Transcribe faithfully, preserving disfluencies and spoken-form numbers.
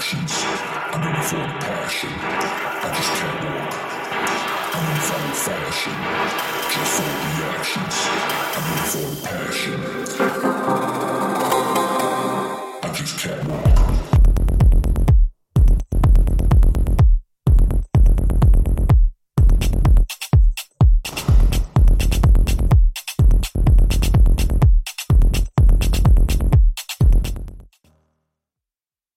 actions. I'm in it for the passion. I just can't walk. I'm in follow fashion.